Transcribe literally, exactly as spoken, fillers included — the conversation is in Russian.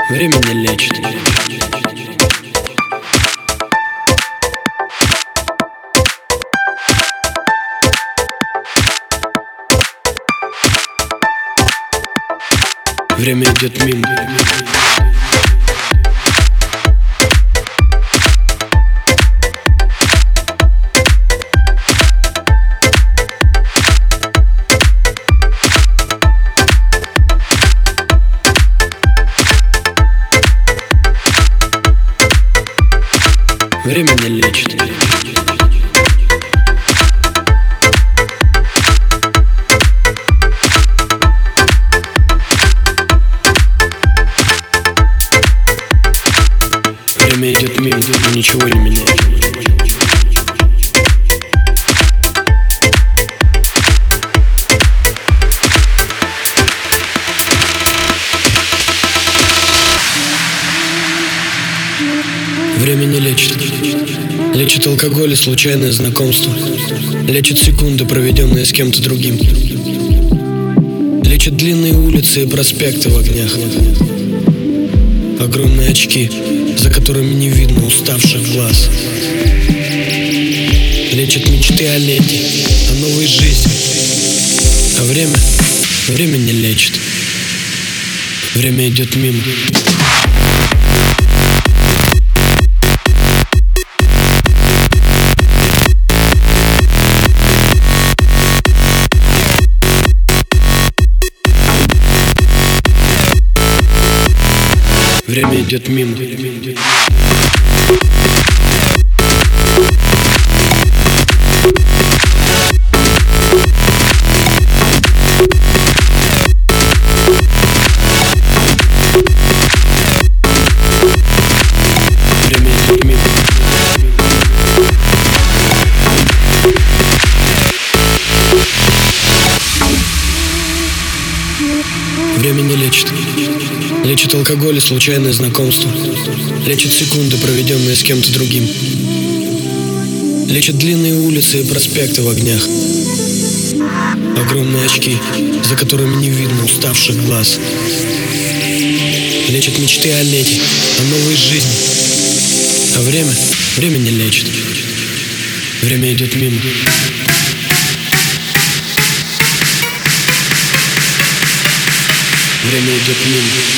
Время не лечит. Время идет мимо. Время не лечит. Время идет мимо, но ничего не меняет. Время не лечит. Лечит алкоголь и случайное знакомство. Лечит секунды, проведенные с кем-то другим. Лечит длинные улицы и проспекты в огнях. Огромные очки, за которыми не видно уставших глаз. Лечит мечты о лете, о новой жизни. А время, время не лечит. Время идет мимо. Время идет мимо. Время идет мимо. Время не лечит. Лечит алкоголь и случайное знакомство. Лечит секунды, проведенные с кем-то другим. Лечит длинные улицы и проспекты в огнях. Огромные очки, за которыми не видно уставших глаз. Лечит мечты о лете, о новой жизни. А время, время не лечит. Время идет мимо. Время идет мимо.